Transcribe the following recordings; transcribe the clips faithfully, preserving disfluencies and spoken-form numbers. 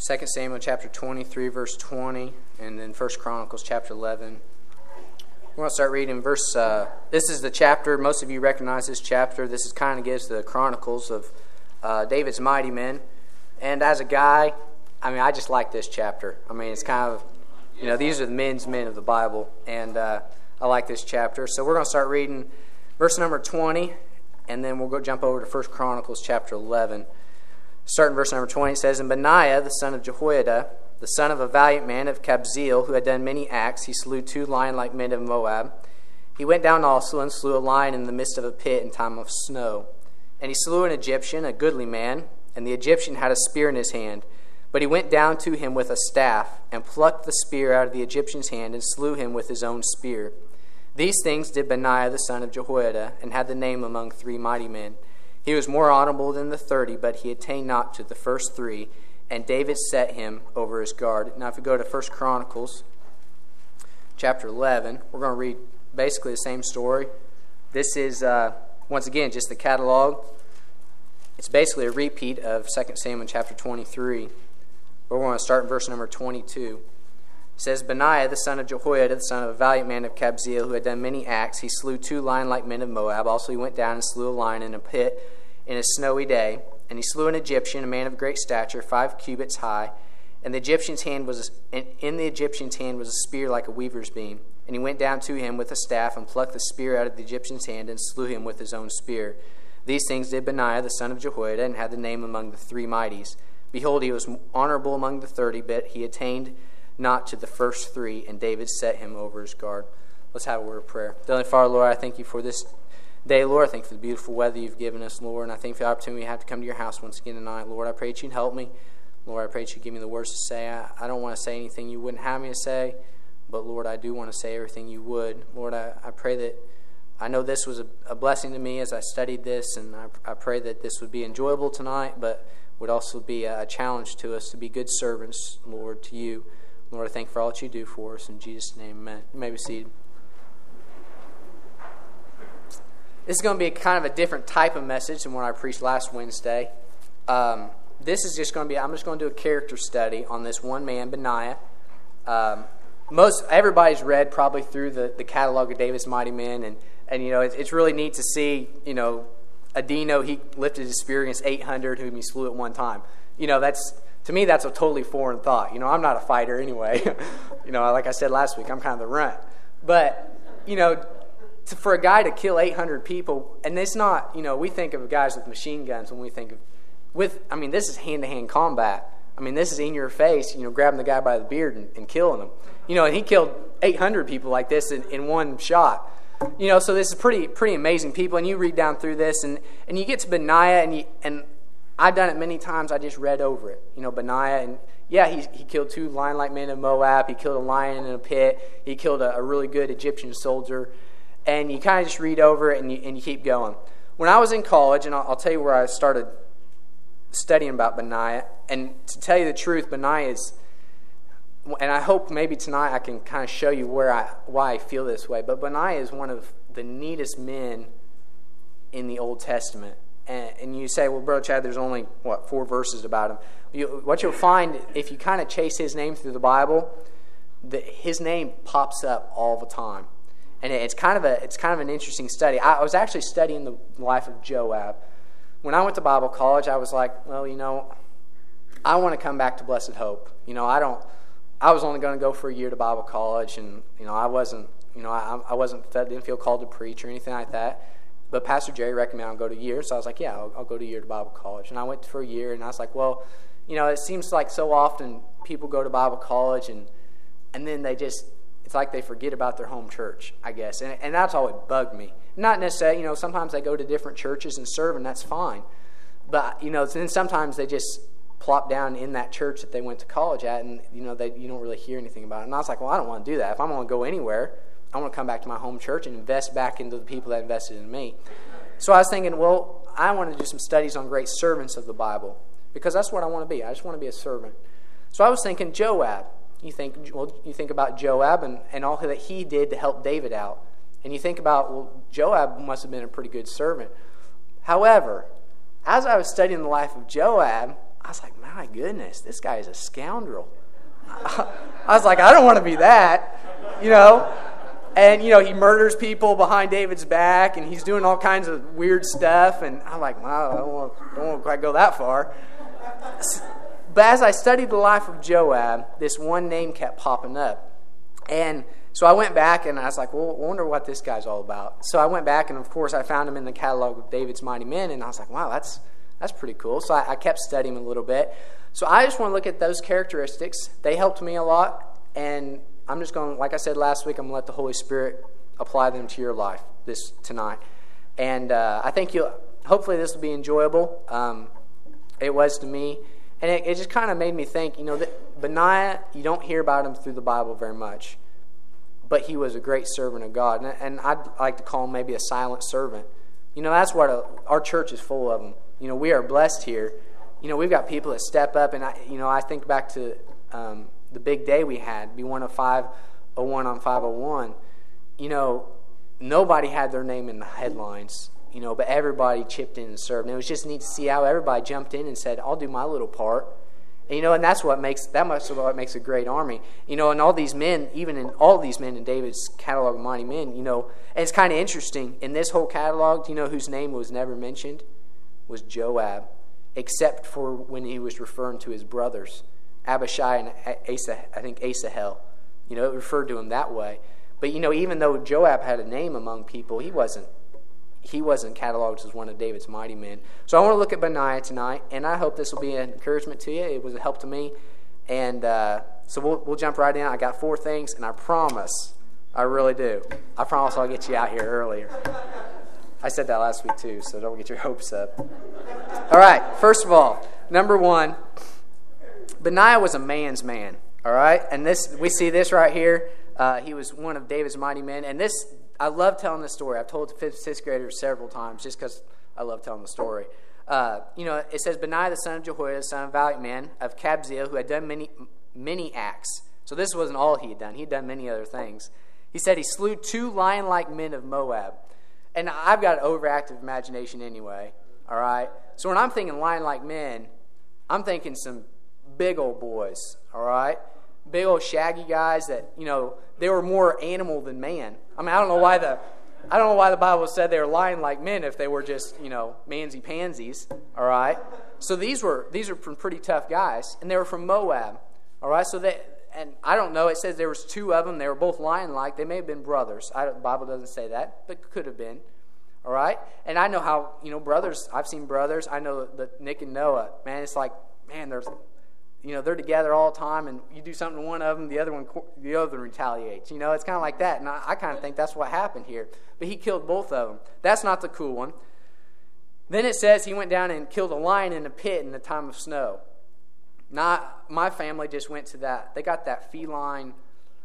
Second Samuel chapter twenty-three, verse twenty, and then First Chronicles chapter eleven. We're going to start reading verse, uh, this is the chapter, most of you recognize this chapter. This is kind of gives the chronicles of uh, David's mighty men. And as a guy, I mean, I just like this chapter. I mean, it's kind of, you know, these are the men's men of the Bible, and uh, I like this chapter. So we're going to start reading verse number twenty, and then we'll go jump over to First Chronicles chapter eleven. Starting verse number twenty, it says, And Benaiah, the son of Jehoiada, the son of a valiant man of Kabzeel, who had done many acts, he slew two lion-like men of Moab. He went down also and slew a lion in the midst of a pit in time of snow. And he slew an Egyptian, a goodly man, and the Egyptian had a spear in his hand. But he went down to him with a staff, and plucked the spear out of the Egyptian's hand, and slew him with his own spear. These things did Benaiah the son of Jehoiada, and had the name among three mighty men. He was more honorable than the thirty, but he attained not to the first three, and David set him over his guard. Now if we go to First Chronicles chapter eleven, we're going to read basically the same story. This is, uh, once again, just the catalog. It's basically a repeat of Second Samuel chapter twenty-three, but we're going to start in verse number twenty-two. It says, Benaiah, the son of Jehoiada, the son of a valiant man of Kabzeel, who had done many acts, he slew two lion-like men of Moab. Also he went down and slew a lion in a pit in a snowy day. And he slew an Egyptian, a man of great stature, five cubits high. And the Egyptian's hand was and in the Egyptian's hand was a spear like a weaver's beam. And he went down to him with a staff, and plucked the spear out of the Egyptian's hand, and slew him with his own spear. These things did Benaiah, the son of Jehoiada, and had the name among the three mighties. Behold, he was honorable among the thirty, but he attained not to the first three, and David set him over his guard. Let's have a word of prayer. Heavenly Father, Lord, I thank you for this day, Lord. I thank you for the beautiful weather you've given us, Lord, and I thank you for the opportunity we have to come to your house once again tonight. Lord, I pray that you'd help me. Lord, I pray that you'd give me the words to say. I, I don't want to say anything you wouldn't have me to say, but Lord, I do want to say everything you would. Lord, I, I pray that, I know this was a, a blessing to me as I studied this, and I, I pray that this would be enjoyable tonight, but would also be a, a challenge to us to be good servants, Lord, to you. Lord, I thank you for all that you do for us. In Jesus' name, amen. You may be seated. This is going to be a kind of a different type of message than what I preached last Wednesday. Um, this is just going to be, I'm just going to do a character study on this one man, Benaiah. Um, most, everybody's read probably through the, the catalog of David's mighty men, and, and you know, it's, it's really neat to see, you know, Adino, he lifted his spear against eight hundred whom he slew at one time. You know, that's, to me, that's a totally foreign thought. You know, I'm not a fighter anyway. You know, like I said last week, I'm kind of the runt. But, you know, to, for a guy to kill eight hundred people, and it's not, you know, we think of guys with machine guns when we think of, with, I mean, this is hand-to-hand combat. I mean, this is in your face, you know, grabbing the guy by the beard and, and killing him. You know, and he killed eight hundred people like this in, in one shot. You know, so this is pretty pretty amazing people, and you read down through this, and, and you get to Benaiah, and you, and I've done it many times. I just read over it. You know, Benaiah, and yeah, he he killed two lion-like men of Moab. He killed a lion in a pit. He killed a, a really good Egyptian soldier. And you kind of just read over it, and you, and you keep going. When I was in college, and I'll, I'll tell you where I started studying about Benaiah, and to tell you the truth, Benaiah is, and I hope maybe tonight I can kind of show you where I why I feel this way, but Benaiah is one of the neatest men in the Old Testament. And, and you say, well, Brother Chad, there's only, what, four verses about him. You, what you'll find, if you kind of chase his name through the Bible, that his name pops up all the time. And it's kind of a it's kind of an interesting study. I was actually studying the life of Joab. When I went to Bible college, I was like, well, you know, I want to come back to Blessed Hope. You know, I don't. I was only going to go for a year to Bible college, and you know, I wasn't. You know, I I wasn't didn't feel called to preach or anything like that. But Pastor Jerry recommended I go to a year, so I was like, yeah, I'll, I'll go to a year to Bible college. And I went for a year, and I was like, well, you know, it seems like so often people go to Bible college, and and then they just. It's like they forget about their home church, I guess. And, and that's always bugged me. Not necessarily, you know, sometimes they go to different churches and serve, and that's fine. But, you know, then sometimes they just plop down in that church that they went to college at, and, you know, they, you don't really hear anything about it. And I was like, well, I don't want to do that. If I'm going to go anywhere, I want to come back to my home church and invest back into the people that invested in me. So I was thinking, well, I want to do some studies on great servants of the Bible, because that's what I want to be. I just want to be a servant. So I was thinking Joab. You think well, you think about Joab and, and all that he did to help David out. And you think about, well, Joab must have been a pretty good servant. However, as I was studying the life of Joab, I was like, my goodness, this guy is a scoundrel. I was like, I don't want to be that, you know. And, you know, he murders people behind David's back, and he's doing all kinds of weird stuff. And I'm like, wow, I don't want, I don't want to quite go that far. But as I studied the life of Joab, this one name kept popping up. And so I went back, and I was like, well, I wonder what this guy's all about. So I went back, and, of course, I found him in the catalog of David's Mighty Men, and I was like, wow, that's that's pretty cool. So I, I kept studying him a little bit. So I just want to look at those characteristics. They helped me a lot, and I'm just going, like I said last week, I'm going to let the Holy Spirit apply them to your life this tonight. And uh, I think you'll, hopefully this will be enjoyable. Um, it was to me. And it, it just kind of made me think, you know, that Benaiah, you don't hear about him through the Bible very much. But he was a great servant of God. And, and I'd like to call him maybe a silent servant. You know, that's what a, our church is full of them. You know, we are blessed here. You know, we've got people that step up. And, I, you know, I think back to um, the big day we had, be one of five oh one on five oh one. You know, nobody had their name in the headlines. You know, but everybody chipped in and served. And it was just neat to see how everybody jumped in and said, I'll do my little part. And, you know, and that's what makes, that much of what makes a great army. You know, and all these men, even in all these men in David's catalog of mighty men, you know, and it's kind of interesting. In this whole catalog, do you know whose name was never mentioned? Was Joab, except for when he was referring to his brothers, Abishai and Asa, I think Asahel. You know, it referred to him that way. But, you know, even though Joab had a name among people, he wasn't. He wasn't cataloged as one of David's mighty men. So I want to look at Benaiah tonight, and I hope this will be an encouragement to you. It was a help to me. And uh, so we'll, we'll jump right in. I got four things, and I promise, I really do, I promise I'll get you out here earlier. I said that last week too, so don't get your hopes up. All right, first of all, number one, Benaiah was a man's man. All right, and this we see this right here. Uh, he was one of David's mighty men, and this, I love telling this story. I've told it to fifth, sixth graders several times just because I love telling the story. Uh, you know, it says, Benaiah the son of Jehoiada, son of a valiant man of Kabzeel, who had done many many acts. So this wasn't all he had done. He had done many other things. He said he slew two lion-like men of Moab. And I've got an overactive imagination anyway, all right? So when I'm thinking lion-like men, I'm thinking some big old boys, all right? Big old shaggy guys that, you know, they were more animal than man. I mean, I don't know why the I don't know why the Bible said they were lion-like men if they were just, you know, mansy-pansies, all right? So these were these are pretty tough guys, and they were from Moab, all right? So they, and I don't know, it says there was two of them. They were both lion-like. They may have been brothers. I, the Bible doesn't say that, but could have been, all right? And I know how, you know, brothers, I've seen brothers. I know that Nick and Noah, man, it's like, man, there's... You know, they're together all the time, and you do something to one of them, the other one, the other one retaliates. You know, it's kind of like that, and I, I kind of think that's what happened here. But he killed both of them. That's not the cool one. Then it says he went down and killed a lion in a pit in the time of snow. Now, my family just went to that. They got that feline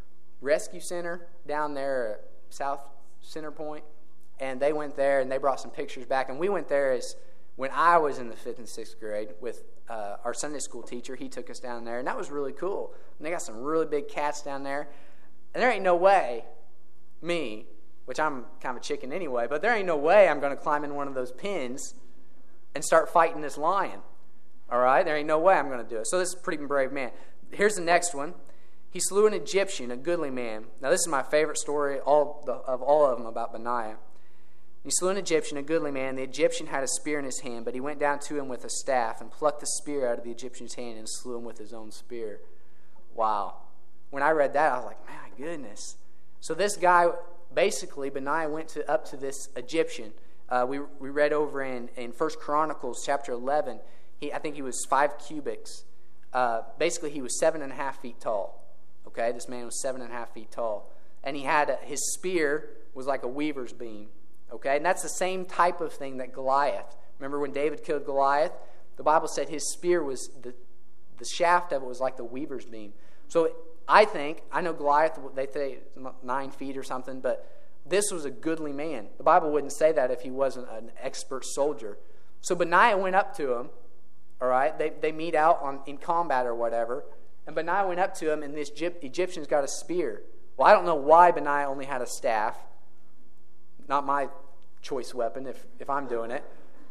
rescue center down there at South Center Point, and they went there, and they brought some pictures back, and we went there as when I was in the fifth and sixth grade with uh, our Sunday school teacher. He took us down there, and that was really cool. And they got some really big cats down there. And there ain't no way, me, which I'm kind of a chicken anyway, but there ain't no way I'm going to climb in one of those pens and start fighting this lion. All right? There ain't no way I'm going to do it. So this is a pretty brave man. Here's the next one. He slew an Egyptian, a goodly man. Now this is my favorite story all the, of all of them about Benaiah. He slew an Egyptian, a goodly man. The Egyptian had a spear in his hand, but he went down to him with a staff and plucked the spear out of the Egyptian's hand and slew him with his own spear. Wow. When I read that, I was like, my goodness. So this guy, basically, Benaiah went to, up to this Egyptian. Uh, we we read over in, in First Chronicles chapter eleven. He I think he was five cubits. Uh, basically, he was seven and a half feet tall. Okay, this man was seven and a half feet tall. And he had a, his spear was like a weaver's beam. Okay, and that's the same type of thing that Goliath. Remember when David killed Goliath? The Bible said his spear was, the, the shaft of it was like the weaver's beam. So I think, I know Goliath, they say nine feet or something, but this was a goodly man. The Bible wouldn't say that if he wasn't an expert soldier. So Benaiah went up to him, all right? They they meet out on in combat or whatever, and Benaiah went up to him, and this Egyptian's got a spear. Well, I don't know why Benaiah only had a staff. Not my choice weapon if, if I'm doing it.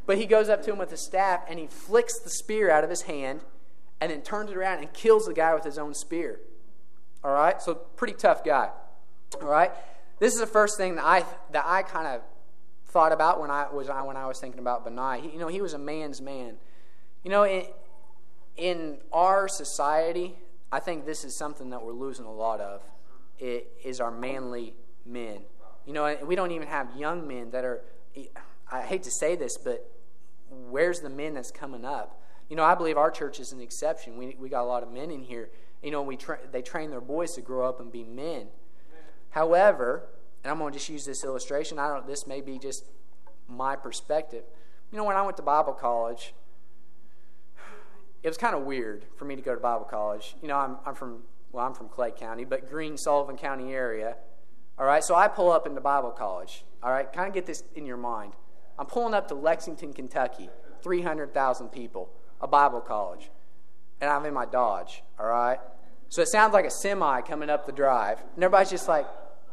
But he goes up to him with a staff, and he flicks the spear out of his hand, and then turns it around and kills the guy with his own spear. All right? So pretty tough guy. All right? This is the first thing that I that I kind of thought about when I was when I was thinking about Benaiah. He, you know, he was a man's man. You know, in, in our society, I think this is something that we're losing a lot of. It is our manly men. You know, we don't even have young men that are, I hate to say this, but where's the men that's coming up? You know, I believe our church is an exception. We we got a lot of men in here. You know, we tra- they train their boys to grow up and be men. However, and I'm going to just use this illustration. I don't. This may be just my perspective. You know, when I went to Bible college, it was kind of weird for me to go to Bible college. You know, I'm I'm from well, I'm from Clay County, but Greene, Sullivan County area. All right, so I pull up into Bible college. All right, kind of get this in your mind. I'm pulling up to Lexington, Kentucky, three hundred thousand people, a Bible college, and I'm in my Dodge. All right, so it sounds like a semi coming up the drive, and everybody's just like.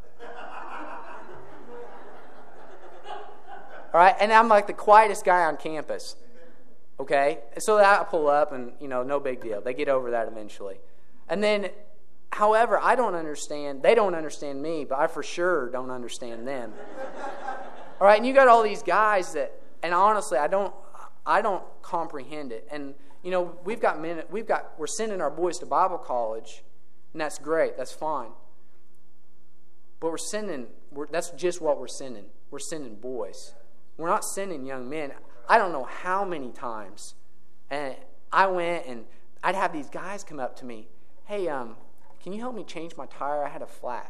All right, and I'm like the quietest guy on campus, okay? So I pull up and, you know, no big deal. They get over that eventually. And then, however, I don't understand. They don't understand me, but I for sure don't understand them. All right, and you got all these guys that, and honestly, I don't, I don't comprehend it. And, you know, we've got men, we've got, we're sending our boys to Bible college, and that's great. That's fine. But we're sending, we're, that's just what we're sending. We're sending boys. We're not sending young men. I don't know how many times. And I went and I'd have these guys come up to me. Hey, um, can you help me change my tire? I had a flat.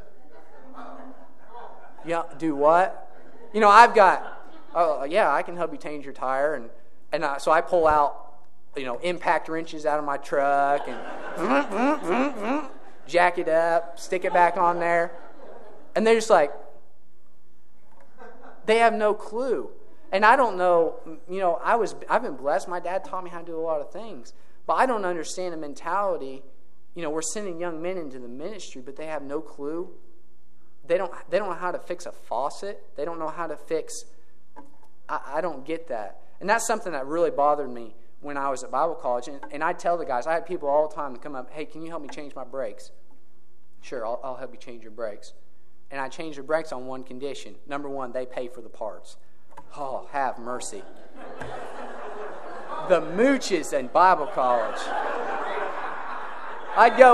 Yeah, do what? You know, I've got, oh, yeah, I can help you change your tire. And, and I, so I pull out, you know, impact wrenches out of my truck and jack it up, stick it back on there. And they're just like, they have no clue. And I don't know, you know, I was, I've been blessed. My dad taught me how to do a lot of things. But I don't understand the mentality. You know, we're sending young men into the ministry, but they have no clue. They don't, they don't know how to fix a faucet. They don't know how to fix, I, I don't get that. And that's something that really bothered me when I was at Bible college. And, and I tell the guys, I had people all the time to come up, hey, can you help me change my brakes? Sure, I'll, I'll help you change your brakes. And I change their brakes on one condition. Number one, they pay for the parts. Oh, have mercy. The mooches in Bible college. I'd go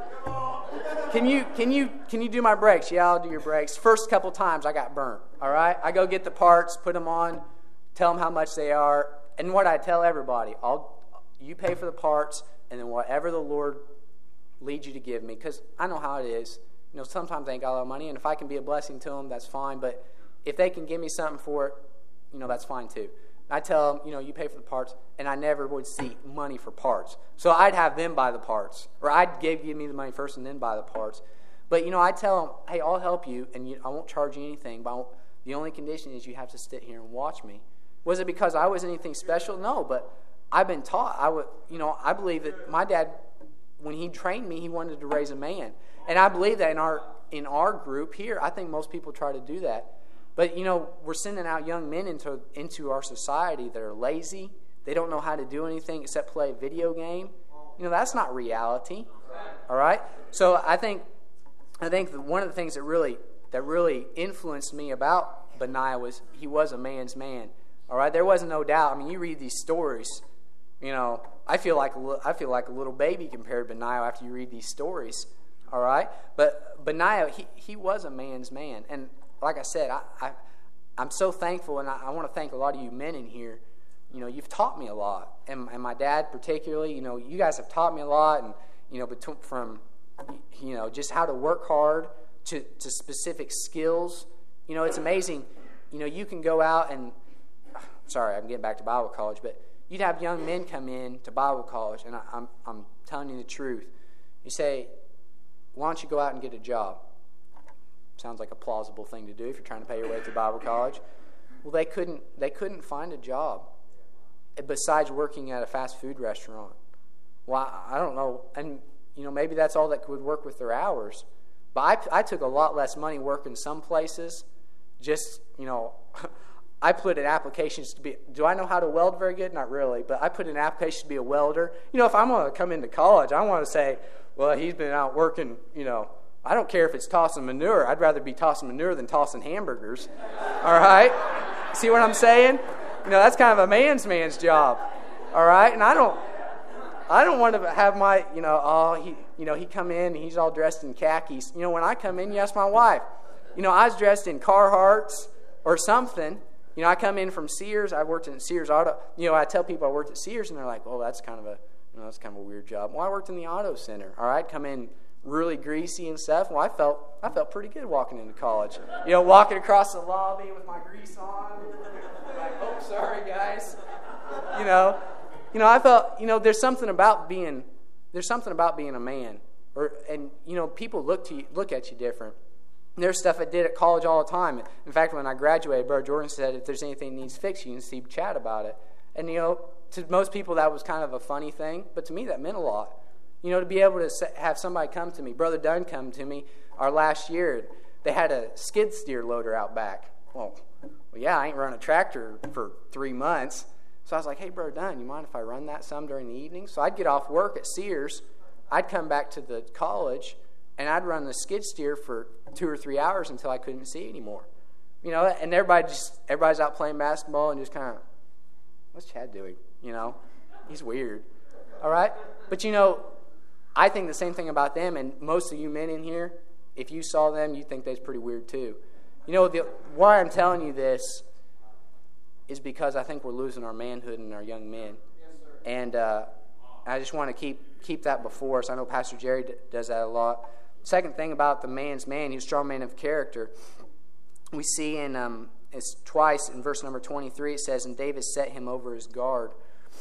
up. Can you can you can you do my brakes? Yeah, I'll do your brakes. First couple times I got burnt. All right, I go get the parts, put them on, tell them how much they are, and what I tell everybody, I'll you pay for the parts, and then whatever the Lord leads you to give me, because I know how it is. You know, sometimes they ain't got a lot of money, and if I can be a blessing to them, that's fine. But if they can give me something for it, you know, that's fine too. I tell them, you know, you pay for the parts, and I never would see money for parts. So I'd have them buy the parts, or I'd give, give me the money first and then buy the parts. But, you know, I tell them, hey, I'll help you, and you, I won't charge you anything, but I won't, the only condition is you have to sit here and watch me. Was it because I was anything special? No, but I've been taught. I would, you know, I believe that my dad, when he trained me, he wanted to raise a man. And I believe that in our in our group here, I think most people try to do that. But, you know, we're sending out young men into into our society that are lazy. They don't know how to do anything except play a video game. You know, that's not reality. All right? So I think I think that one of the things that really that really influenced me about Benaiah was he was a man's man. All right? There wasn't no doubt. I mean, you read these stories, you know, I feel like a, I feel like a little baby compared to Benaiah after you read these stories. All right? But Benaiah, he, he was a man's man. And like I said, I, I, I'm so thankful, and I, I want to thank a lot of you men in here. You know, you've taught me a lot. And, and my dad particularly, you know, you guys have taught me a lot. And, you know, between, from, you know, just how to work hard to, to specific skills. You know, it's amazing. You know, you can go out and, sorry, I'm getting back to Bible college, but you'd have young men come in to Bible college, and I, I'm, I'm telling you the truth. You say, why don't you go out and get a job? Sounds like a plausible thing to do if you're trying to pay your way through Bible college. Well, they couldn't they couldn't find a job besides working at a fast food restaurant. Well, I don't know. And, you know, maybe that's all that would work with their hours. But I, I took a lot less money working some places. Just, you know, I put in applications to be, do I know how to weld very good? Not really, but I put in applications to be a welder. You know, if I'm going to come into college, I want to say, well, he's been out working, you know, I don't care if it's tossing manure. I'd rather be tossing manure than tossing hamburgers. All right? See what I'm saying? You know, that's kind of a man's man's job. All right? And I don't I don't want to have my, you know, oh, he, you know, he come in, he's all dressed in khakis. You know, when I come in, you ask my wife. You know, I was dressed in Carhartts or something. You know, I come in from Sears. I worked in Sears Auto. You know, I tell people I worked at Sears, and they're like, "Oh, that's kind of a, you know, that's kind of a weird job." Well, I worked in the auto center. All right, come in really greasy and stuff. Well, I felt, I felt pretty good walking into college. You know, walking across the lobby with my grease on. Like, oh, sorry, guys. You know, you know, I felt, you know, there's something about being, there's something about being a man, or and you know, people look to you, look at you different. There's stuff I did at college all the time. In fact, when I graduated, Brother Jordan said, if there's anything that needs fixed, you can see chat about it. And, you know, to most people that was kind of a funny thing, but to me that meant a lot. You know, to be able to have somebody come to me, Brother Dunn come to me our last year, they had a skid steer loader out back. Well, well, yeah, I ain't run a tractor for three months. So I was like, hey, Brother Dunn, you mind if I run that some during the evening? So I'd get off work at Sears, I'd come back to the college, and I'd run the skid steer for two or three hours until I couldn't see anymore. You know, and everybody just everybody's out playing basketball and just kind of, what's Chad doing? You know, he's weird. All right? But, you know, I think the same thing about them, and most of you men in here, if you saw them, you'd think they're pretty weird too. You know, the, why I'm telling you this is because I think we're losing our manhood in our young men. Yes, sir. And uh, I just want to keep keep that before us. I know Pastor Jerry d- does that a lot. Second thing about the man's man, he's a strong man of character. We see in, um, it's twice in verse number twenty-three, it says, and David set him over his guard.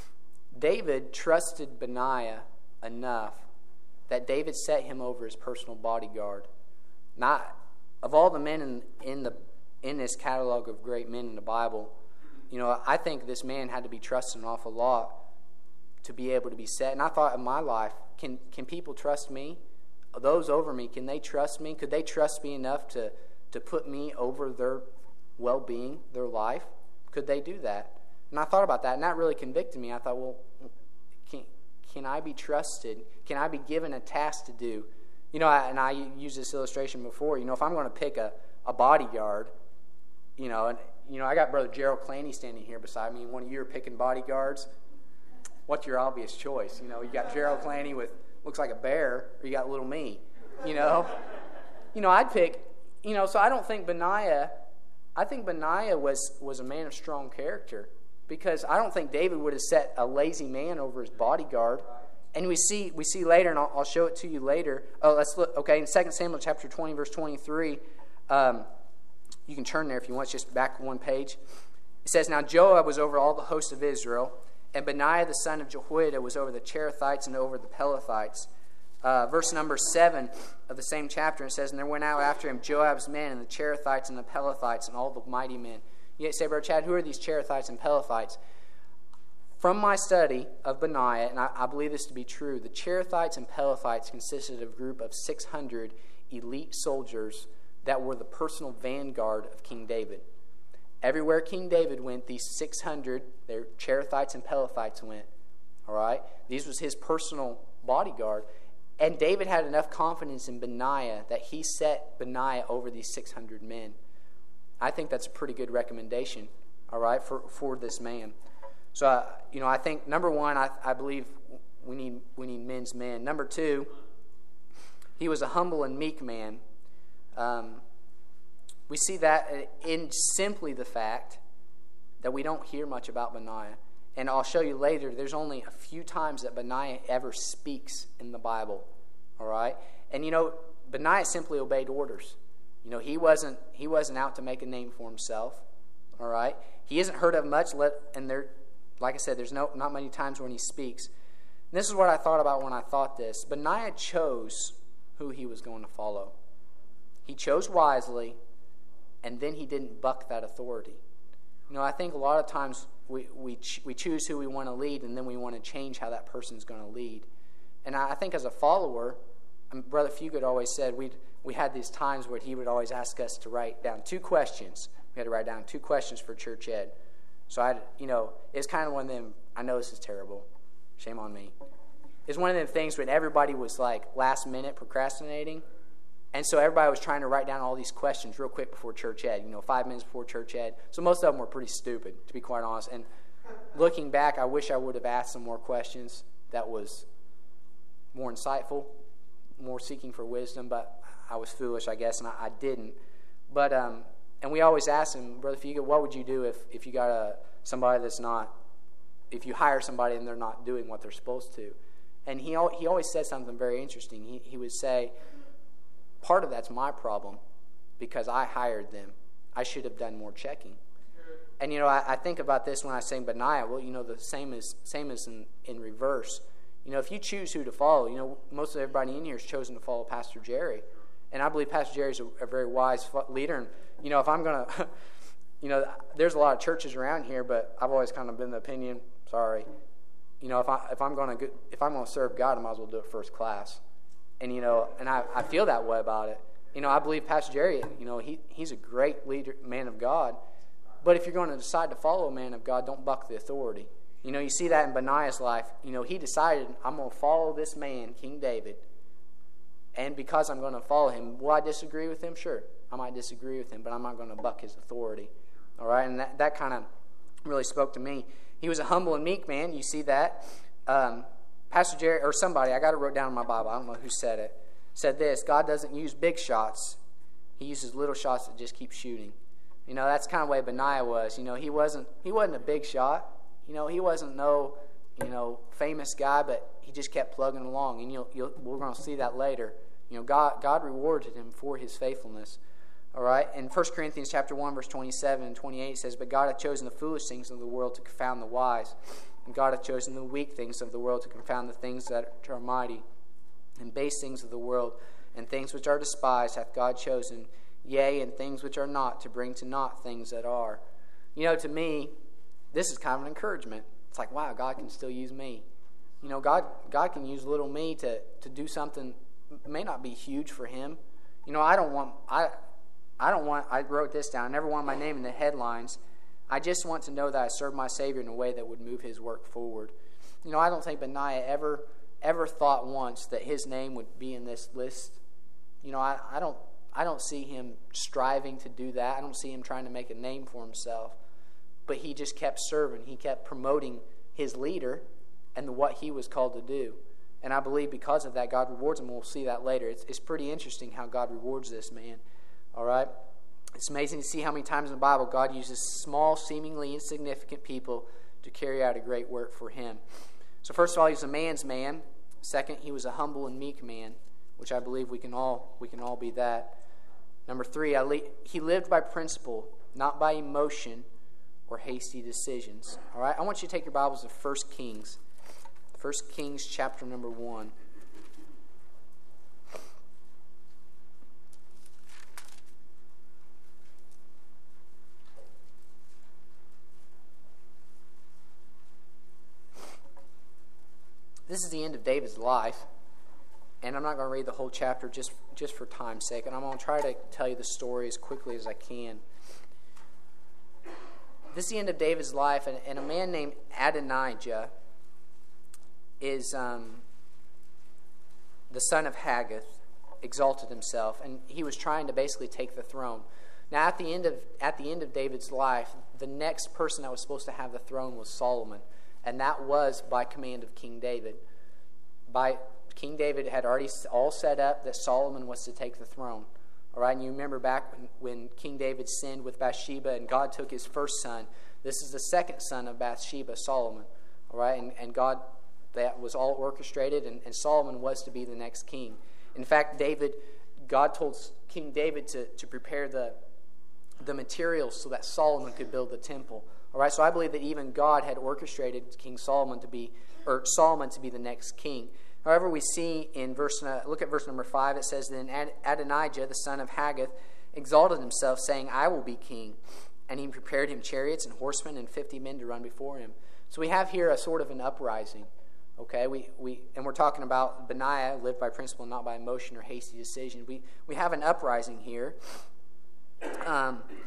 David trusted Benaiah enough that David set him over his personal bodyguard. Not, of all the men in, in, the, in this catalog of great men in the Bible, you know, I think this man had to be trusted an awful lot to be able to be set. And I thought in my life, can can people trust me? Those over me, can they trust me? Could they trust me enough to, to put me over their well-being, their life? Could they do that? And I thought about that, and that really convicted me. I thought, well, can, can I be trusted? Can I be given a task to do? You know, I, and I used this illustration before. You know, if I'm going to pick a, a bodyguard, you know, and you know, I got Brother Gerald Claney standing here beside me, and one of you are picking bodyguards. What's your obvious choice? You know, you got Gerald Claney with looks like a bear, or you got little me, you know? You know, I'd pick, you know, so I don't think Benaiah, I think Benaiah was, was a man of strong character, because I don't think David would have set a lazy man over his bodyguard. And we see we see later, and I'll, I'll show it to you later. Oh, let's look, okay, in Second Samuel chapter twenty, verse twenty-three, um, you can turn there if you want, it's just back one page. It says, now Joab was over all the host of Israel, and Benaiah the son of Jehoiada was over the Cherethites and over the Pelethites. Uh, verse number seven of the same chapter, it says, and there went out after him Joab's men and the Cherethites and the Pelethites and all the mighty men. You say, Brother Chad, who are these Cherethites and Pelethites? From my study of Benaiah, and I, I believe this to be true, the Cherethites and Pelethites consisted of a group of six hundred elite soldiers that were the personal vanguard of King David. Everywhere King David went, these six hundred, their Cherethites and Pelethites went. All right? These was his personal bodyguard. And David had enough confidence in Benaiah that he set Benaiah over these six hundred men. I think that's a pretty good recommendation, all right, for, for this man. So, uh, you know, I think, number one, I, I believe we need we need men's men. Number two, he was a humble and meek man. Um We see that in simply the fact that we don't hear much about Benaiah. And I'll show you later, there's only a few times that Benaiah ever speaks in the Bible. All right? And you know, Benaiah simply obeyed orders. You know, he wasn't he wasn't out to make a name for himself. All right? He isn't heard of much, and there, like I said, there's no not many times when he speaks. And this is what I thought about when I thought this. Benaiah chose who he was going to follow. He chose wisely, and then he didn't buck that authority. You know, I think a lot of times we we, ch- we choose who we want to lead, and then we want to change how that person's going to lead. And I, I think as a follower, I mean, Brother Fugate always said we we had these times where he would always ask us to write down two questions. We had to write down two questions for church ed. So I, you know, it's kind of one of them. I know this is terrible. Shame on me. It's one of them things when everybody was like last minute procrastinating, and so everybody was trying to write down all these questions real quick before church ed. You know, five minutes before church ed. So most of them were pretty stupid, to be quite honest. And looking back, I wish I would have asked some more questions that was more insightful, more seeking for wisdom. But I was foolish, I guess, and I, I didn't. But um, and we always ask him, Brother Figa, what would you do if if you got a somebody that's not, if you hire somebody and they're not doing what they're supposed to? And he he always said something very interesting. He he would say, part of that's my problem because I hired them. I should have done more checking. And, you know, I, I think about this when I sing Benaiah. Well, you know, the same is same as in, in reverse. You know, if you choose who to follow, you know, most of everybody in here has chosen to follow Pastor Jerry. And I believe Pastor Jerry is a, a very wise leader. And, you know, if I'm going to, you know, there's a lot of churches around here, but I've always kind of been the opinion, sorry, you know, if, I, if I'm going to if I'm going to serve God, I might as well do it first class. And, you know, and I, I feel that way about it. You know, I believe Pastor Jerry, you know, he he's a great leader, man of God. But if you're going to decide to follow a man of God, don't buck the authority. You know, you see that in Benaiah's life. You know, he decided, I'm going to follow this man, King David. And because I'm going to follow him, will I disagree with him? Sure, I might disagree with him, but I'm not going to buck his authority. All right, and that, that kind of really spoke to me. He was a humble and meek man. You see that. Um, Pastor Jerry, or somebody, I got it wrote down in my Bible. I don't know who said it. Said this: God doesn't use big shots. He uses little shots that just keep shooting. You know, that's kind of the way Benaiah was. You know, he wasn't he wasn't a big shot. You know, he wasn't no, you know, famous guy, but he just kept plugging along. And you'll, you'll we're going to see that later. You know, God God rewarded him for his faithfulness. All right? In First Corinthians chapter one, verse twenty-seven and twenty-eight, it says, But God hath chosen the foolish things of the world to confound the wise, and God hath chosen the weak things of the world to confound the things that are mighty, and base things of the world, and things which are despised hath God chosen, yea, and things which are not, to bring to naught things that are. You know, to me, this is kind of an encouragement. It's like, wow, God can still use me. You know, God God can use little me to, to do something may not be huge for him. You know, I don't want I I don't want I wrote this down. I never want my name in the headlines. I just want to know that I serve my Savior in a way that would move his work forward. You know, I don't think Benaiah ever ever thought once that his name would be in this list. You know, I, I don't I don't see him striving to do that. I don't see him trying to make a name for himself. But he just kept serving. He kept promoting his leader and the, what he was called to do. And I believe because of that, God rewards him. We'll see that later. It's, it's pretty interesting how God rewards this man. All right? It's amazing to see how many times in the Bible God uses small, seemingly insignificant people to carry out a great work for him. So first of all, he was a man's man. Second, he was a humble and meek man, which I believe we can all we can all be that. Number three, I le- he lived by principle, not by emotion or hasty decisions. All right, I want you to take your Bibles to First Kings. First Kings chapter number one. This is the end of David's life. And I'm not going to read the whole chapter just, just for time's sake. And I'm going to try to tell you the story as quickly as I can. This is the end of David's life. And, and a man named Adonijah is um, the son of Haggith, exalted himself. And he was trying to basically take the throne. Now, at the end of at the end of David's life, the next person that was supposed to have the throne was Solomon. And that was by command of King David. By King David had already all set up that Solomon was to take the throne. All right, and you remember back when, when King David sinned with Bathsheba and God took his first son. This is the second son of Bathsheba, Solomon. All right, and, and God, that was all orchestrated, and, and Solomon was to be the next king. In fact, David, God told King David to, to prepare the, the materials so that Solomon could build the temple. All right, so I believe that even God had orchestrated King Solomon to be, or Solomon to be the next king. However, we see in verse, look at verse number five, it says, Then Adonijah, the son of Haggith, exalted himself, saying, I will be king. And he prepared him chariots and horsemen and fifty men to run before him. So we have here a sort of an uprising. Okay, we, we and we're talking about Benaiah, lived by principle, not by emotion or hasty decision. We, we have an uprising here. Um,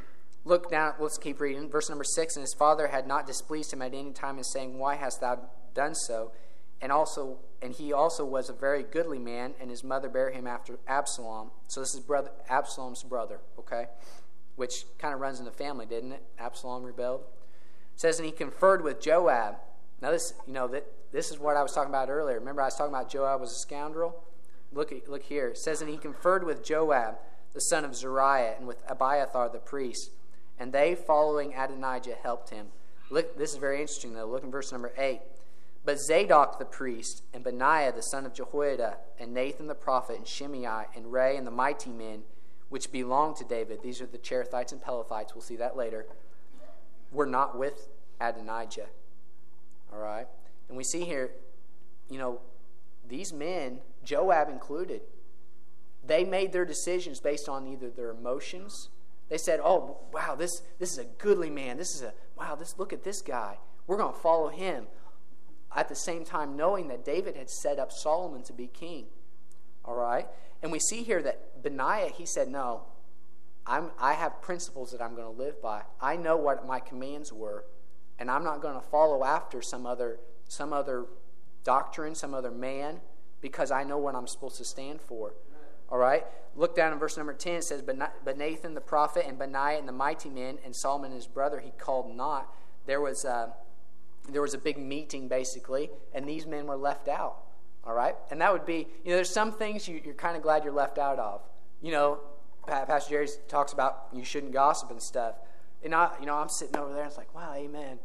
Look down, let's keep reading. Verse number six, and his father had not displeased him at any time in saying, why hast thou done so? And also, and he also was a very goodly man, and his mother bare him after Absalom. So this is brother Absalom's brother, okay? Which kind of runs in the family, didn't it? Absalom rebelled. It says, and he conferred with Joab. Now this, you know, that this is what I was talking about earlier. Remember I was talking about Joab was a scoundrel? Look, look here. It says, and he conferred with Joab, the son of Zeruiah, and with Abiathar the priest. And they, following Adonijah, helped him. Look, this is very interesting, though. Look in verse number eight. But Zadok the priest, and Benaiah the son of Jehoiada, and Nathan the prophet, and Shimei, and Ray, and the mighty men, which belonged to David, these are the Cherethites and Pelethites, we'll see that later, were not with Adonijah. All right? And we see here, you know, these men, Joab included, they made their decisions based on either their emotions. They said, oh, wow, this, this is a goodly man. This is a, wow, this, look at this guy. We're going to follow him. At the same time, knowing that David had set up Solomon to be king. All right? And we see here that Benaiah, he said, no, I'm, I have principles that I'm going to live by. I know what my commands were, and I'm not going to follow after some other, some other doctrine, some other man, because I know what I'm supposed to stand for. All right? Look down in verse number ten. It says, But Nathan the prophet and Benaiah and the mighty men and Solomon his brother he called not. There was a, there was a big meeting, basically, and these men were left out. All right? And that would be, you know, there's some things you, you're kind of glad you're left out of. You know, Pastor Jerry talks about you shouldn't gossip and stuff. And I, you know, I'm sitting over there and it's like, wow, amen.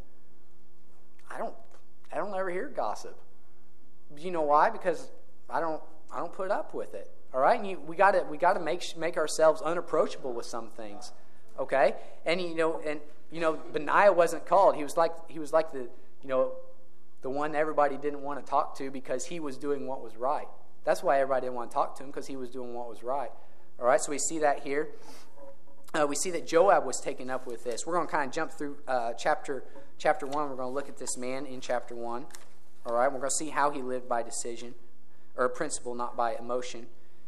I don't, I don't ever hear gossip. You know why? Because I don't, I don't put up with it. All right, and you, we got to we got to make make ourselves unapproachable with some things, okay? And you know, and you know, Benaiah wasn't called. He was like he was like the you know, the one everybody didn't want to talk to because he was doing what was right. That's why everybody didn't want to talk to him, because he was doing what was right. All right, so we see that here. Uh, we see that Joab was taken up with this. We're going to kind of jump through uh, chapter chapter one. We're going to look at this man in chapter one. All right, we're going to see how he lived by decision or principle, not by emotion.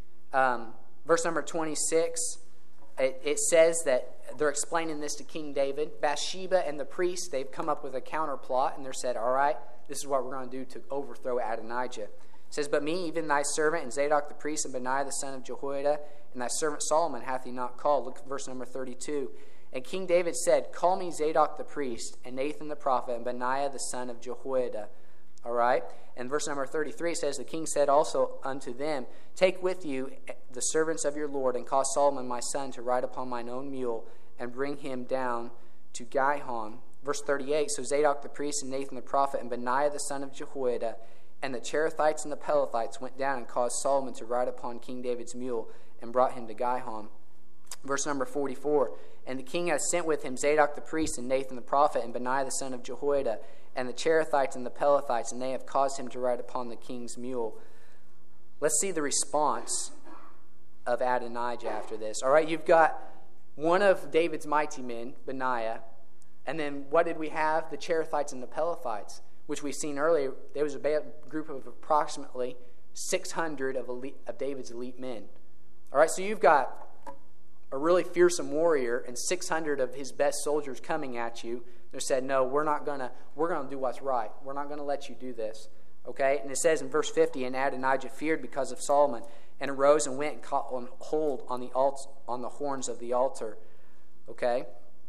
Um, verse number twenty-six, it, it says that they're explaining this to King David. Bathsheba and the priests, they've come up with a counter plot, and they're said, all right, this is what we're going to do to overthrow Adonijah. It says, but me, even thy servant, and Zadok the priest, and Benaiah the son of Jehoiada, and thy servant Solomon hath he not called. Look at verse number thirty-two. And King David said, call me Zadok the priest, and Nathan the prophet, and Benaiah the son of Jehoiada. All right? And verse number thirty-three says, the king said also unto them, take with you the servants of your Lord, and cause Solomon my son to ride upon mine own mule, and bring him down to Gihon. Verse thirty-eight, so Zadok the priest, and Nathan the prophet, and Benaiah the son of Jehoiada, and the Cherethites and the Pelethites went down and caused Solomon to ride upon King David's mule, and brought him to Gihon. Verse number forty-four, and the king hath sent with him Zadok the priest, and Nathan the prophet, and Benaiah the son of Jehoiada, and the Cherethites and the Pelethites, and they have caused him to ride upon the king's mule. Let's see the response of Adonijah after this. All right, you've got one of David's mighty men, Benaiah, and then what did we have? The Cherethites and the Pelethites, which we've seen earlier. There was a group of approximately six hundred of, elite, of David's elite men. All right, so you've got a really fearsome warrior and six hundred of his best soldiers coming at you. They said, no, we're not going to we're going to do what's right. We're not going to let you do this. Okay? And it says in verse fifty, and Adonijah feared because of Solomon, and arose and went and caught on hold on the alt, on the horns of the altar. Okay?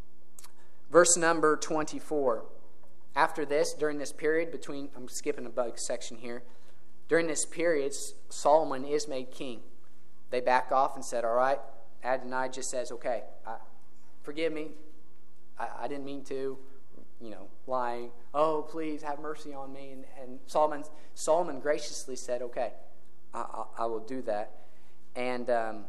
Verse number twenty-four. After this, during this period between, I'm skipping a bug section here. During this period, Solomon is made king. They back off and said, all right. Adonijah says, okay, I, forgive me. I, I didn't mean to, you know, lying. Oh, please have mercy on me. And, and Solomon, Solomon graciously said, okay, I, I, I will do that. And um,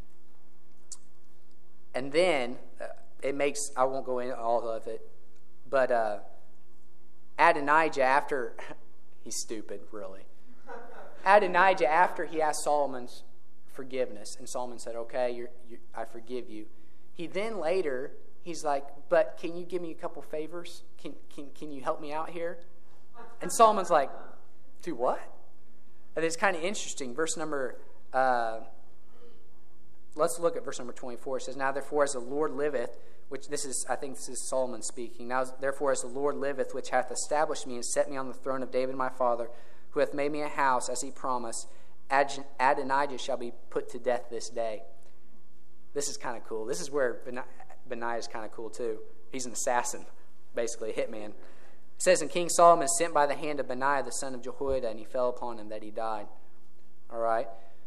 and then uh, it makes, I won't go into all of it, but uh, Adonijah, after, he's stupid, really. Adonijah, after he asked Solomon's forgiveness, and Solomon said, okay, you're, you're, I forgive you. He then later, he's like, but can you give me a couple favors? Can, can, can you help me out here? And Solomon's like, do what? And it's kind of interesting. Verse number uh, let's look at verse number twenty-four. It says, now therefore as the Lord liveth, which this is, I think this is Solomon speaking. Now therefore as the Lord liveth, which hath established me and set me on the throne of David my father, who hath made me a house, as he promised, Adonijah shall be put to death this day. This is kind of cool. This is where Benaiah is kind of cool too. He's an assassin, basically a hitman. It says, and King Solomon sent by the hand of Benaiah the son of Jehoiada, and he fell upon him that he died. All right.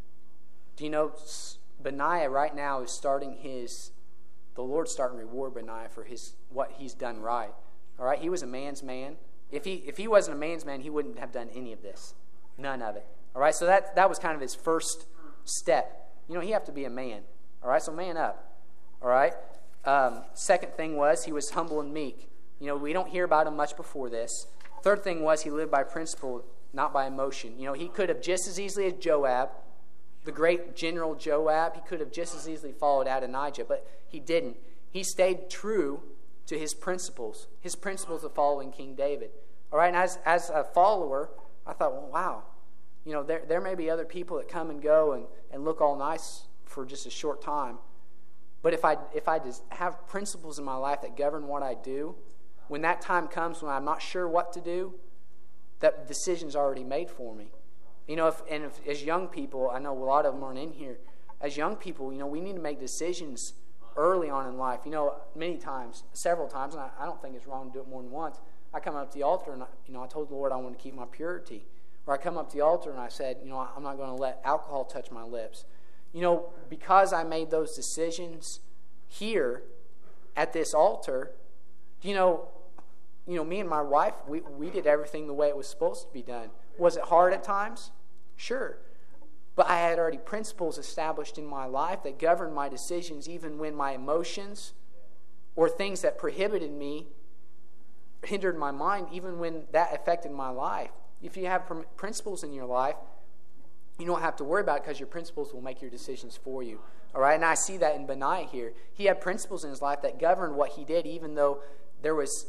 Do you know Benaiah right now is starting his, the Lord's starting to reward Benaiah for his what he's done right. All right. He was a man's man. If he if he wasn't a man's man, he wouldn't have done any of this. None of it. All right. So that that was kind of his first step. You know, he have to be a man. All right. So man up. All right. Um, second thing was he was humble and meek. You know, we don't hear about him much before this. Third thing was he lived by principle, not by emotion. You know, he could have just as easily as Joab, the great general Joab, he could have just as easily followed Adonijah, but he didn't. He stayed true to his principles, his principles of following King David. All right, and as, as a follower, I thought, well, wow, you know, there, there may be other people that come and go and, and look all nice for just a short time. But if I if I just have principles in my life that govern what I do, when that time comes when I'm not sure what to do, that decision's already made for me. You know, if, and if, as young people, I know a lot of them aren't in here. As young people, you know, we need to make decisions early on in life. You know, many times, several times, and I, I don't think it's wrong to do it more than once. I come up to the altar and, I, you know, I told the Lord I want to keep my purity. Or I come up to the altar and I said, you know, I'm not going to let alcohol touch my lips. You know, because I made those decisions here at this altar, you know, you know, me and my wife, we, we did everything the way it was supposed to be done. Was it hard at times? Sure. But I had already principles established in my life that governed my decisions even when my emotions or things that prohibited me hindered my mind, even when that affected my life. If you have principles in your life, you don't have to worry about it because your principles will make your decisions for you. All right, and I see that in Benaiah here. He had principles in his life that governed what he did, even though there was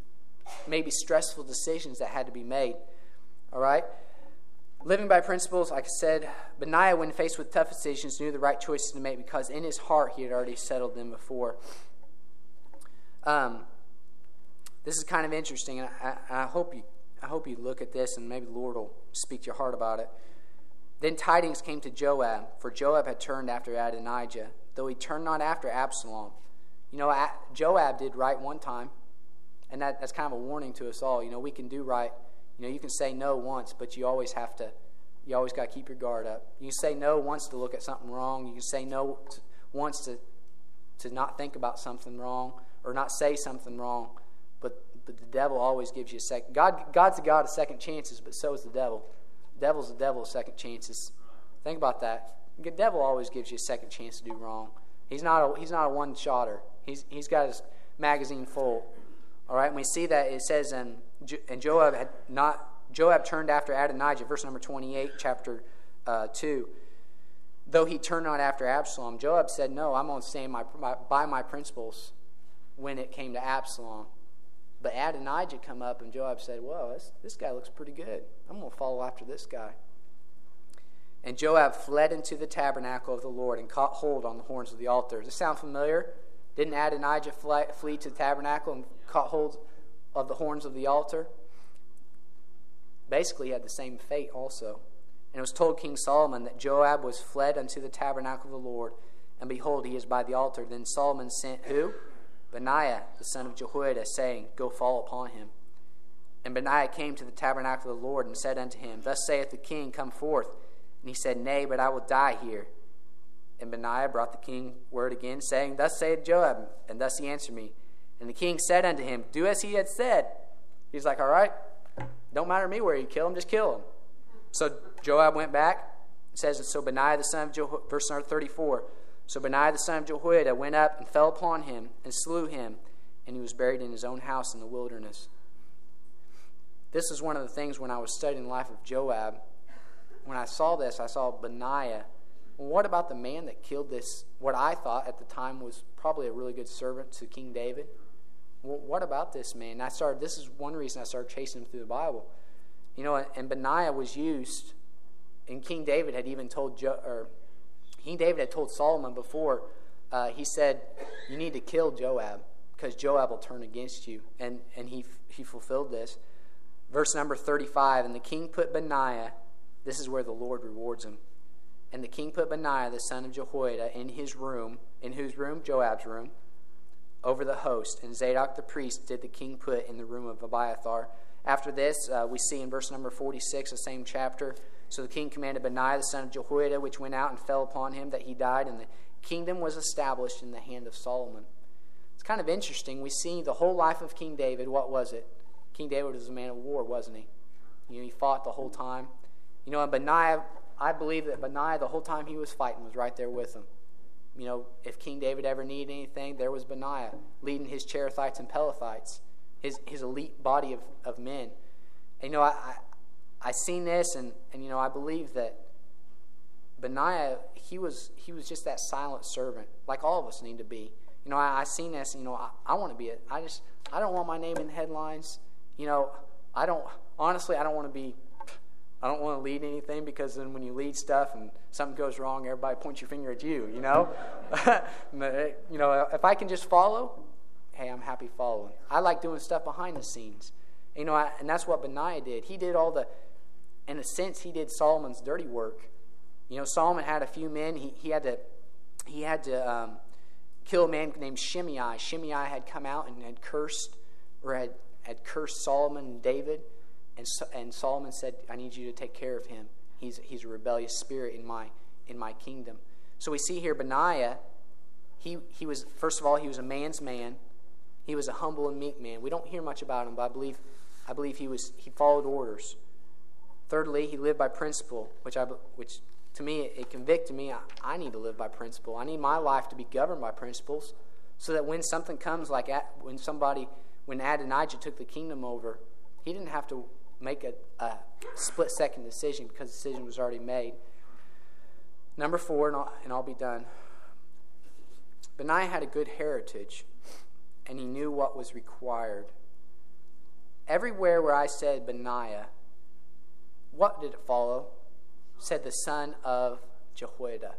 maybe stressful decisions that had to be made. All right? Living by principles, like I said, Benaiah, when faced with tough decisions, knew the right choices to make because in his heart he had already settled them before. Um, this is kind of interesting, and I, I hope you I hope you look at this and maybe the Lord will speak to your heart about it. Then tidings came to Joab, for Joab had turned after Adonijah, though he turned not after Absalom. You know, Joab did right one time, and that, that's kind of a warning to us all. You know, we can do right. You know, you can say no once, but you always have to, you always got to keep your guard up. You can say no once to look at something wrong. You can say no to, once to to not think about something wrong or not say something wrong. But but the devil always gives you a second. God God's the God of second chances, but so is the devil. The devil's the devil of second chances. Think about that. The devil always gives you a second chance to do wrong. He's not a, he's not a one-shotter. He's he's got his magazine full. All right, and we see that it says, and and Joab had not Joab turned after Adonijah, verse number twenty-eight, chapter uh, two. Though he turned not after Absalom, Joab said, "No, I'm going to stand my, my, by my principles." When it came to Absalom, but Adonijah come up, and Joab said, "Well, this, this guy looks pretty good. I'm going to follow after this guy." And Joab fled into the tabernacle of the Lord and caught hold on the horns of the altar. Does this sound familiar? Didn't Adonijah fly, flee to the tabernacle and caught hold of the horns of the altar? Basically, he had the same fate also. And it was told King Solomon that Joab was fled unto the tabernacle of the Lord, and behold, he is by the altar. Then Solomon sent who? Benaiah, the son of Jehoiada, saying, Go fall upon him. And Benaiah came to the tabernacle of the Lord and said unto him, Thus saith the king, Come forth. And he said, Nay, but I will die here. And Benaiah brought the king word again, saying, Thus saith Joab. And thus he answered me. And the king said unto him, Do as he had said. He's like, All right, don't matter to me where you kill him, just kill him. So Joab went back. It says, So Benaiah the son of Jehoiada, verse thirty-four, So Benaiah the son of Jehoiada went up and fell upon him and slew him, and he was buried in his own house in the wilderness. This is one of the things when I was studying the life of Joab. When I saw this, I saw Benaiah. Well, what about the man that killed this, what I thought at the time was probably a really good servant to King David? Well, what about this man? And I started, this is one reason I started chasing him through the Bible. You know, and Benaiah was used, and King David had even told jo, or King David had told Solomon before, uh, he said, you need to kill Joab because Joab will turn against you. And, and he, he fulfilled this. Verse number thirty-five, and the king put Benaiah, this is where the Lord rewards him. And the king put Benaiah, the son of Jehoiada, in his room, in whose room? Joab's room, over the host. And Zadok the priest did the king put in the room of Abiathar. After this, uh, we see in verse number forty-six, the same chapter, so the king commanded Benaiah, the son of Jehoiada, which went out and fell upon him, that he died, and the kingdom was established in the hand of Solomon. It's kind of interesting. We see the whole life of King David. What was it? King David was a man of war, wasn't he? You know, he fought the whole time. You know, and Benaiah, I believe that Benaiah, the whole time he was fighting, was right there with him. You know, if King David ever needed anything, there was Benaiah leading his Cherethites and Pelethites, his his elite body of, of men. And, you know, I, I I seen this, and, and you know, I believe that Benaiah, he was he was just that silent servant, like all of us need to be. You know, I, I seen this, and, you know, I, I want to be it. I just I don't want my name in headlines. You know, I don't honestly I don't want to be I don't want to lead anything, because then when you lead stuff and something goes wrong, everybody points your finger at you, you know? You know, if I can just follow, hey, I'm happy following. I like doing stuff behind the scenes. You know, I, and that's what Benaiah did. He did all the, in a sense, he did Solomon's dirty work. You know, Solomon had a few men. He, he had to, he had to um, kill a man named Shimei. Shimei had come out and had cursed, or had, had cursed Solomon and David. And, so, and Solomon said, I need you to take care of him. He's, he's a rebellious spirit in my, in my kingdom. So we see here Benaiah, he, he was, first of all, he was a man's man. He was a humble and meek man. We don't hear much about him, but I believe, I believe he was he followed orders. Thirdly, he lived by principle, which I which to me it, it convicted me. I, I need to live by principle. I need my life to be governed by principles, so that when something comes, like at, when somebody when Adonijah took the kingdom over, he didn't have to make a, a split second decision, because the decision was already made. Number four, and I'll, and I'll be done. Benaiah had a good heritage, and he knew what was required. Everywhere where I said Benaiah, what did it follow? It said the son of Jehoiada.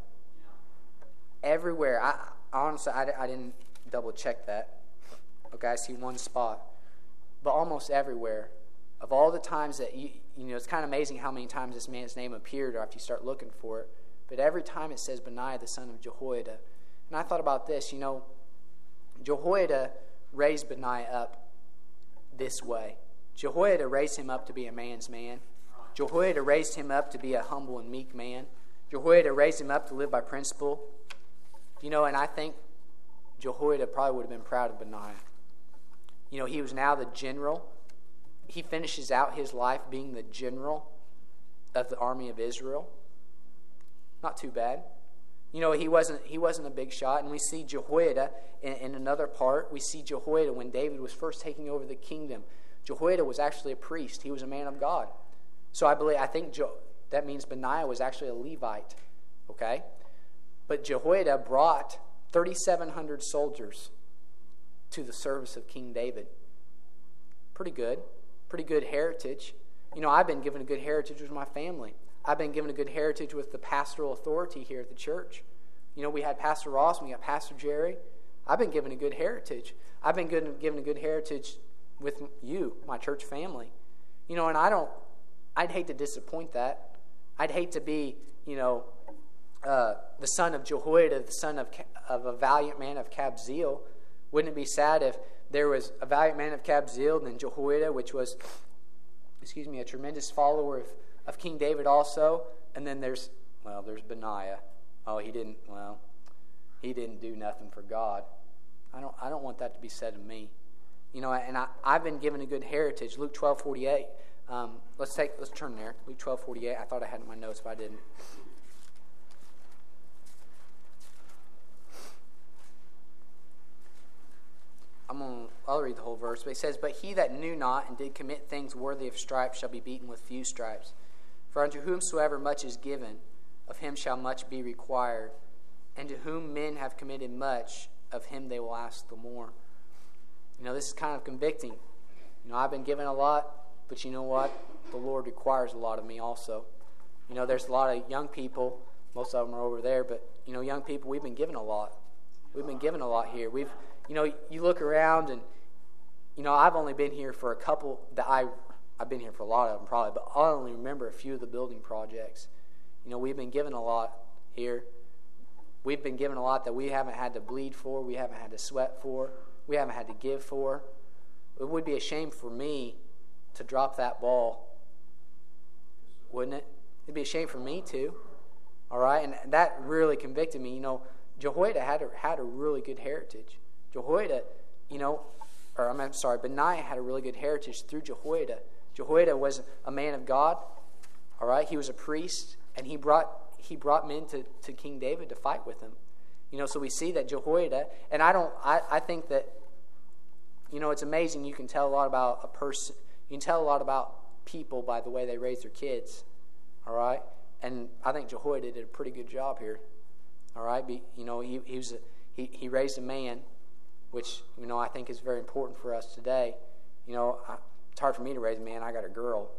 Everywhere. I honestly, I, I didn't double check that. Okay, I see one spot. But almost everywhere. Of all the times that, you, you know, it's kind of amazing how many times this man's name appeared after you start looking for it. But every time it says Benaiah, the son of Jehoiada. And I thought about this, you know, Jehoiada raised Benaiah up this way. Jehoiada raised him up to be a man's man. Jehoiada raised him up to be a humble and meek man. Jehoiada raised him up to live by principle. You know, and I think Jehoiada probably would have been proud of Benaiah. You know, he was now the general. He finishes out his life being the general of the army of Israel. Not too bad. You know, he wasn't he wasn't a big shot. And we see Jehoiada in, in another part. We see Jehoiada when David was first taking over the kingdom. Jehoiada was actually a priest. He was a man of God. So I believe, I think Jo- that means Benaiah was actually a Levite. Okay? But Jehoiada brought thirty-seven hundred soldiers to the service of King David. Pretty good. Pretty good heritage. You know, I've been given a good heritage with my family. I've been given a good heritage with the pastoral authority here at the church. You know, we had Pastor Ross and we got Pastor Jerry. I've been given a good heritage. I've been good, given a good heritage with you, my church family. You know, and I don't, I'd hate to disappoint that. I'd hate to be, you know, uh, the son of Jehoiada, the son of, of a valiant man of Kabzeel. Wouldn't it be sad if there was a valiant man of Kabzeel and then Jehoiada, which was, excuse me, a tremendous follower of, of King David also, and then there's, well, there's Benaiah. Oh, he didn't, well, he didn't do nothing for God. I don't I don't want that to be said of me. You know, and I, I've been given a good heritage. Luke twelve forty-eight. Um, let's take let's turn there. Luke twelve forty-eight. I thought I had it in my notes, but I didn't. I'm gonna, I'll read the whole verse. But it says, "But he that knew not and did commit things worthy of stripes shall be beaten with few stripes. For unto whomsoever much is given, of him shall much be required. And to whom men have committed much, of him they will ask the more." You know, this is kind of convicting. You know, I've been given a lot, but you know what? The Lord requires a lot of me also. You know, there's a lot of young people most of them are over there. But, you know, young people, we've been given a lot. We've been given a lot here. We've, you know, you look around and, you know, I've only been here for a couple that I, I've been here for a lot of them probably, but I only remember a few of the building projects. You know, we've been given a lot here. We've been given a lot that we haven't had to bleed for, we haven't had to sweat for, we haven't had to give for. It would be a shame for me to drop that ball, wouldn't it? It'd be a shame for me too. All right, and that really convicted me. You know, Jehoiada had a, had a really good heritage. Jehoiada, you know, or I'm, I'm sorry, Benaiah had a really good heritage through Jehoiada. Jehoiada was a man of God. All right, he was a priest, and he brought he brought men to, to King David to fight with him. You know, so we see that Jehoiada, and I don't, I, I think that, you know, it's amazing. You can tell a lot about a person. You can tell a lot about people by the way they raise their kids. All right, and I think Jehoiada did a pretty good job here. All right, Be, you know, he he was a, he he raised a man, which, you know, I think is very important for us today. You know, I, it's hard for me to raise a man. I got a girl.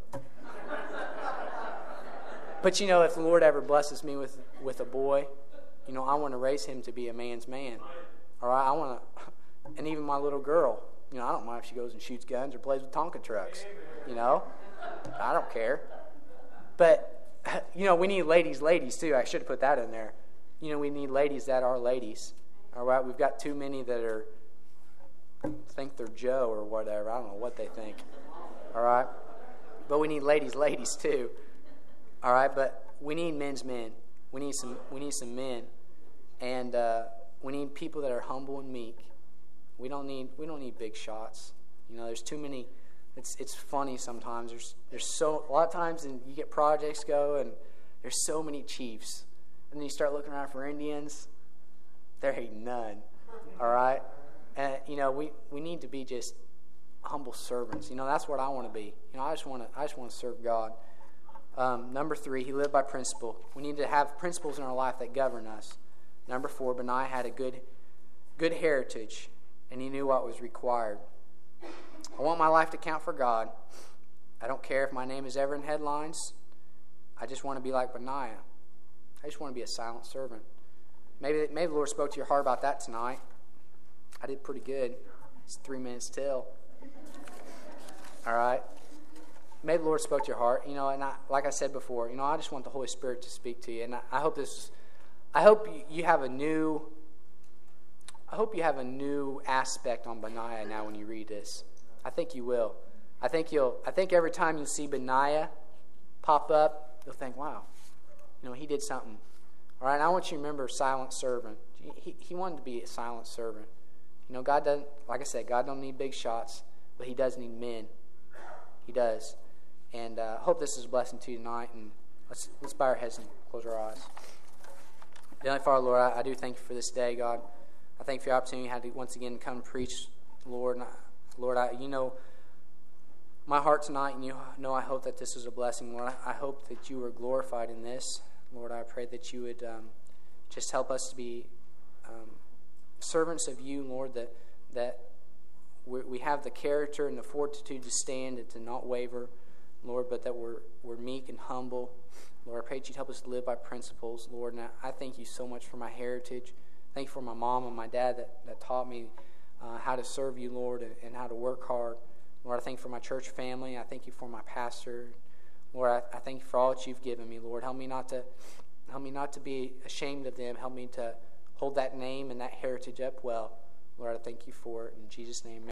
But, you know, if the Lord ever blesses me with, with a boy, you know, I want to raise him to be a man's man. All right, I want to, and even my little girl, you know, I don't mind if she goes and shoots guns or plays with Tonka trucks. You know, I don't care. But, you know, we need ladies, ladies too. I should have put that in there. You know, we need ladies that are ladies. All right, we've got too many that are think they're Joe or whatever. I don't know what they think. All right, but we need ladies, ladies too. All right, but we need men's men. We need some. We need some men, and uh, we need people that are humble and meek. We don't need. We don't need big shots. You know, there's too many. It's it's funny sometimes. There's there's so a lot of times, and you get projects go, and there's so many chiefs, and then you start looking around for Indians. There ain't none. All right, and you know we, we need to be just humble servants. You know, that's what I want to be. You know, I just want to I just want to serve God. Um, number three, he lived by principle. We need to have principles in our life that govern us. Number four, Benaiah had a good, good heritage, and he knew what was required. I want my life to count for God. I don't care if my name is ever in headlines. I just want to be like Benaiah. I just want to be a silent servant. Maybe, maybe the Lord spoke to your heart about that tonight. I did pretty good. It's three minutes till. All right. Maybe the Lord spoke to your heart, you know, and I, like I said before, you know, I just want the Holy Spirit to speak to you, and I, I hope this, I hope you, you have a new, I hope you have a new aspect on Benaiah now when you read this. I think you will. I think you'll. I think every time you see Benaiah pop up, you'll think, wow, you know, he did something. All right, and I want you to remember silent servant. He he wanted to be a silent servant. You know, God doesn't, like I said, God don't need big shots, but He does need men. He does. And I uh, hope this is a blessing to you tonight. And let's let's bow our heads and close our eyes. Heavenly Father, Lord, I, I do thank you for this day, God. I thank you for the opportunity you had to once again come and preach, Lord. And I, Lord, I, you know my heart tonight, and you know I hope that this is a blessing, Lord. I, I hope that you are glorified in this. Lord, I pray that you would um, just help us to be um, servants of you, Lord, that that we, we have the character and the fortitude to stand and to not waver, Lord, but that we're we're meek and humble. Lord, I pray that you'd help us to live by principles, Lord. And I, I thank you so much for my heritage. Thank you for my mom and my dad that, that taught me uh, how to serve you, Lord, and, and how to work hard. Lord, I thank you for my church family. I thank you for my pastor. Lord, I, I thank you for all that you've given me, Lord. Help me not to help me not to be ashamed of them. Help me to hold that name and that heritage up well. Lord, I thank you for it. In Jesus' name, amen.